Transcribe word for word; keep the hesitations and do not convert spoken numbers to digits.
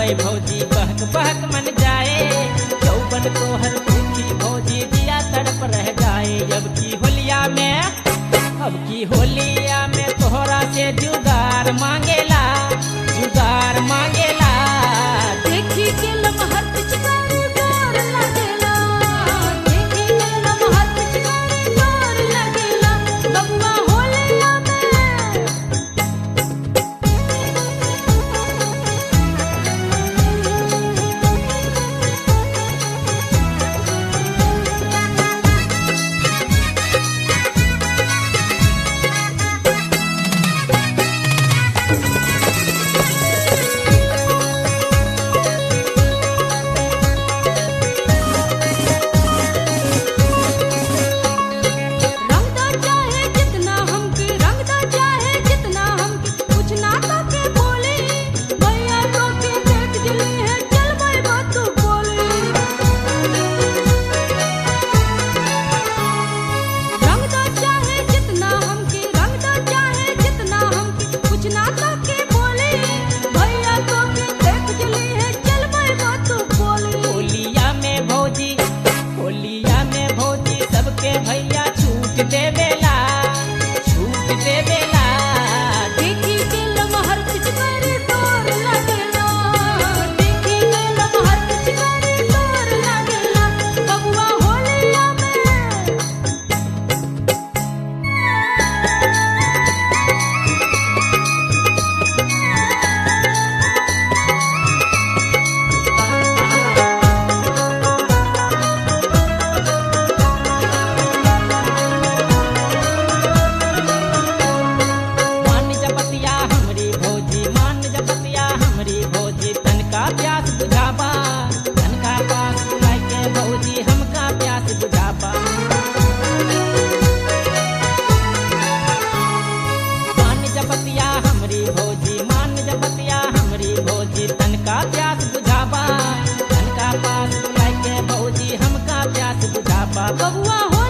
आवे भौजी बहक बहक मन जाए, यौवन तोहर भूखी भौजी दिया तड़प रह जाए। अब की होलिया में अब की होलिया में तोहरा से जुगार मांगेला जुगार मांगेला। देखी के लमहर पिचकारी डोर लगेला, देखी के लमहर पिचकारी डोर लगेला। बबुआ होलिया में भैया छूट देवेला छूट देवेला। देखी के लमहर पिचकारी डोर लगेला, देखी के लमहर पिचकारी डोर लगेला। बबुआ होलिया में प्यास बुझाबा तनका पास बुलाए के भौजी हमका प्यास बुझाबा। मान जपतिया हमरी भौजी मान जपतिया हमरी भौजी तनका प्यास बुझाबा तनका पास बुलाए के भौजी हमका प्यास बुझाबा। बबुआ